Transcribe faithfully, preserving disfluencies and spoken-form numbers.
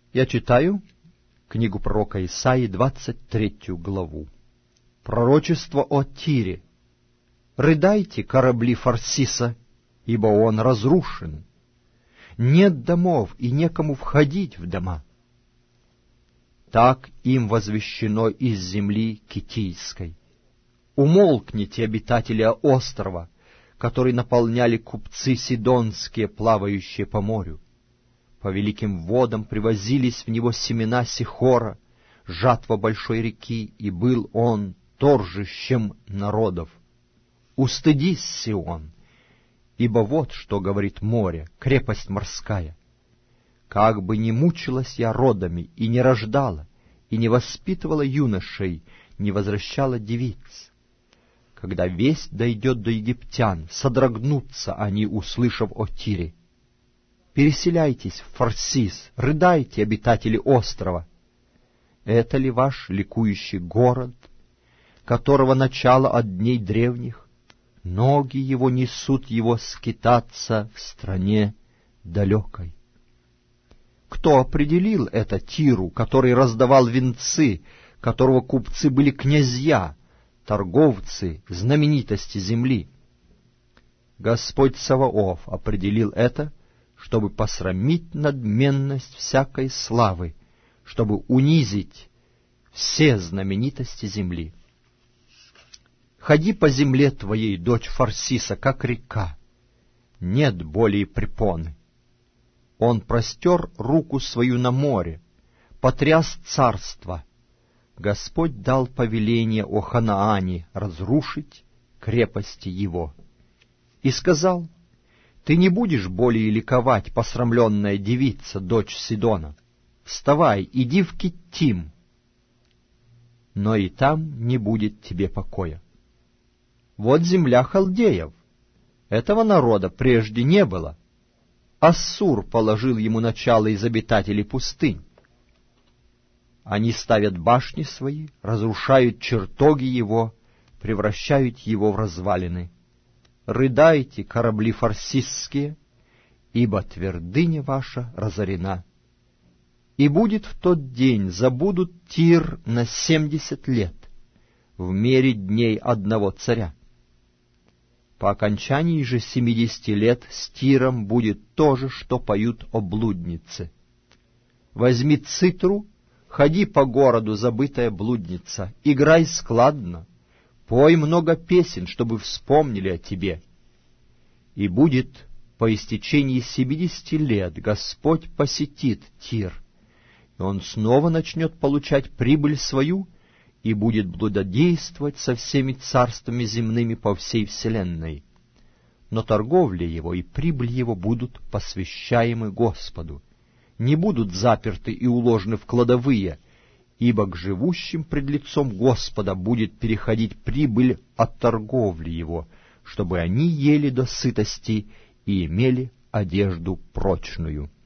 Я читаю книгу пророка Исаии, двадцать третью главу. Пророчество о Тире. «Рыдайте, корабли Фарсиса, ибо он разрушен. Нет домов, и некому входить в дома. Так им возвещено из земли Китийской. Умолкните, обитатели острова, который наполняли купцы сидонские, плавающие по морю. По великим водам привозились в него семена Сихора, жатва большой реки, и был он торжищем народов. Устыдись, Сион, ибо вот что говорит море, крепость морская. Как бы ни мучилась я родами, и не рождала, и не воспитывала юношей, не возвращала девиц. Когда весть дойдет до египтян, содрогнутся они, услышав о Тире. Переселяйтесь в Фарсис, рыдайте, обитатели острова. Это ли ваш ликующий город, которого начало от дней древних? Ноги его несут его скитаться в стране далекой. Кто определил это Тиру, который раздавал венцы, которого купцы были князья, торговцы, знаменитости земли? Господь Саваоф определил это, чтобы посрамить надменность всякой славы, чтобы унизить все знаменитости земли. Ходи по земле твоей, дочь Фарсиса, как река, нет более препоны. Он простер руку свою на море, потряс царство. Господь дал повеление о Ханаане разрушить крепости его. И сказал: ты не будешь более ликовать, посрамленная девица, дочь Сидона. Вставай, иди в Киттим, но и там не будет тебе покоя. Вот земля халдеев. Этого народа прежде не было. Ассур положил ему начало из обитателей пустынь. Они ставят башни свои, разрушают чертоги его, превращают его в развалины. Рыдайте, корабли фарсисские, ибо твердыня ваша разорена. И будет в тот день, забудут Тир на семьдесят лет, в мере дней одного царя. По окончании же семидесяти лет с Тиром будет то же, что поют о блуднице. Возьми цитру, ходи по городу, забытая блудница, играй складно, пой много песен, чтобы вспомнили о тебе. И будет по истечении семидесяти лет Господь посетит Тир, и он снова начнет получать прибыль свою и будет блудодействовать со всеми царствами земными по всей вселенной. Но торговля его и прибыль его будут посвящаемы Господу, не будут заперты и уложены в кладовые, ибо к живущим пред лицом Господа будет переходить прибыль от торговли его, чтобы они ели до сытости и имели одежду прочную.